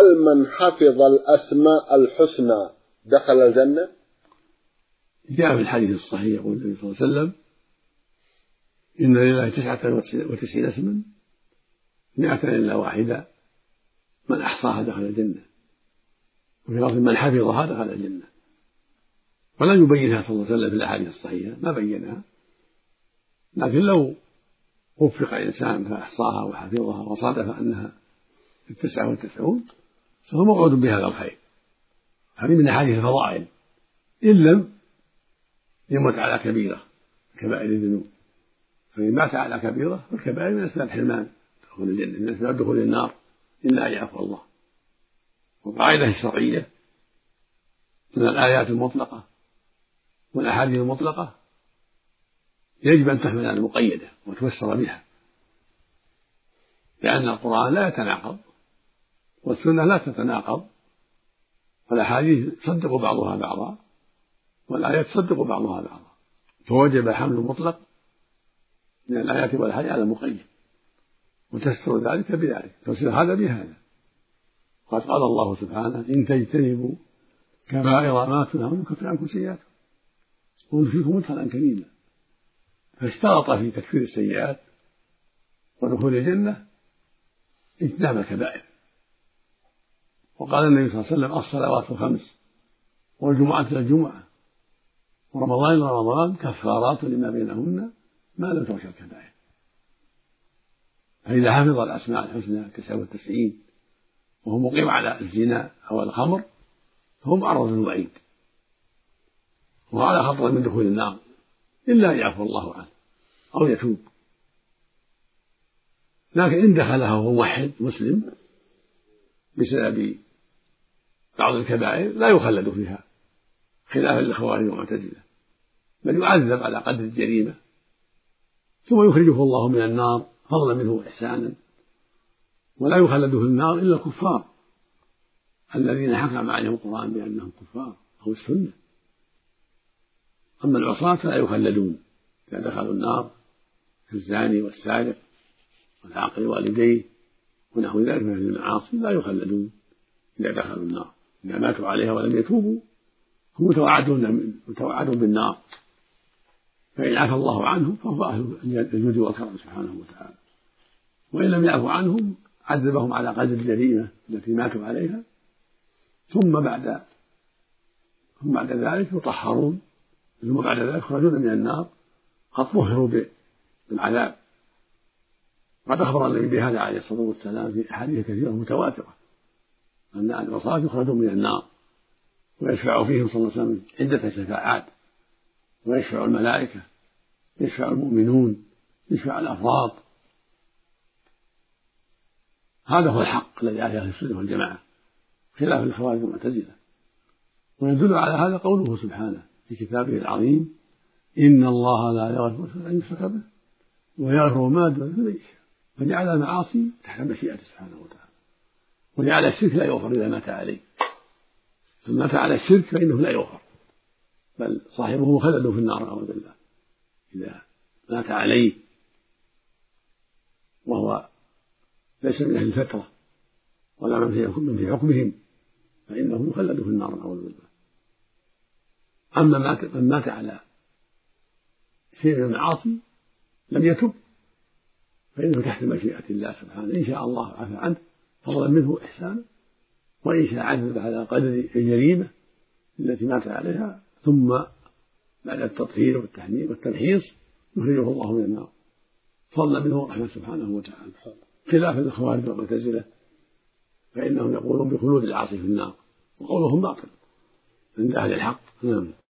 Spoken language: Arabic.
هل من حفظ الأسماء الحسنى دخل الجنة؟ جاء في الحديث الصحيح يقول النبي صلى الله عليه وسلم: إن لله 99 اسما 100 إلا واحدة، من أحصاها دخل الجنة. وفي لفظ من حفظها دخل الجنة. ولم يبينها صلى الله عليه وسلم في الأحاديث الصحيحة، ما بينها، لكن لو وفق إنسان فأحصاها وحفظها وصادف أنها 99 فهو موعود بهذا الخير. هذه من أحاديث الفضائل، إن لم يمت على كبيرة كبائر الذنوب. فإن مات على كبيرة فالكبائر من أسباب حرمان دخول الجنة، من أسباب دخول النار إلا أن يعفو الله. والقاعدة الشرعية من الآيات المطلقة والأحاديث المطلقة يجب أن تحمل على المقيدة وتفسر بها، لأن القرآن لا يتناقض والسنة لا تتناقض، والأحاديث تصدق بعضها بعضا والآيات تصدق بعضها بعضا، فوجب حمل المطلق من الآيات والأحاديث على المقيد وتفسر ذلك بذلك، تفسير هذا بهذا. قد قال الله سبحانه: إن تجتنبوا كبائر ما تنهون يكفر عنكم سيئاتكم ويدخلكم مدخلا كريما. فاشترط في تكفير السيئات ودخول الجنة اجتناب الكبائر. وقال النبي صلى الله عليه وسلم: الصلوات الخمس والجمعة إلى الجمعة ورمضان إلى رمضان كفارات لما بينهن ما لم تغش الكبائر. فإذا حفظ الأسماء الحسنى 99 وهو مقيم على الزنا أو الخمر فهو معرض للوعيد وعلى خطر من دخول النار إلا أن يعفو الله عنه أو يتوب. لكن إن دخلها وهو موحد مسلم بسبب بعض الكبائر لا يخلد فيها خلافا للخوارج والمعتزلة، بل يعذب على قدر الجريمة ثم يخرجه الله من النار فضلا منه وإحسانا. ولا يخلد في النار إلا الكفار الذين حكم عليهم القرآن بأنهم كفار أو السنة. أما العصاة فلا يخلدون إذا دخلوا النار كالزاني والسارق والعاقل والديه ونحو ذلك من المعاصي، لا يخلدون إذا دخلوا النار، إذا ماتوا عليها ولم يتوبوا هم متوعدون بالنار، فإن عفى الله عنهم فهو أهل الجود والكرم سبحانه وتعالى، وإن لم يعفو عنهم عذبهم على قدر الجريمة التي ماتوا عليها، ثم بعد ذلك يطهرون، ثم بعد ذلك يخرجون من النار قد طهروا بالعذاب. قد أخبر النبي بهذا عليه الصلاة والسلام في أحاديث كثيرة متواترة أن العصاة يخرجون من النار ويشفع فيهم صلى الله عليه وسلم عدة شفاعات، ويشفع الملائكة، يشفع المؤمنون، يشفع الأفراط. هذا هو الحق الذي عليه أهل السنة والجماعة خلاف الخوارج والمعتزلة. ويدل على هذا قوله سبحانه في كتابه العظيم: إن الله لا يغفر أن يشرك به ويغفر ما دون ذلك لمن يشاء. فجعل المعاصي تحت مشيئته سبحانه وتعالى، وجعل الشرك لا يغفر إذا مات عليه، ثم مات على الشرك فإنه لا يغفر، بل صاحبه مخلد في النار نعوذ بالله إذا مات عليه وهو ليس من أهل الفترة ولا من في حكمهم فإنه يخلد في النار نعوذ بالله. أما من مات على شيء من المعاصي لم يتب فإنه تحت مشيئة الله سبحانه، إن شاء الله عفى عنه فضلا منه إحسانا، وإن شاء عذب على قدر الجريمة التي مات عليها، ثم بعد التطهير والتحميل والتمحيص يخرجه الله من النار فضلا منه ورحمة سبحانه وتعالى، خلافا للخوارج والمعتزلة فإنهم يقولون بخلود العاصي في النار وقولهم باطل عند أهل الحق. نعم.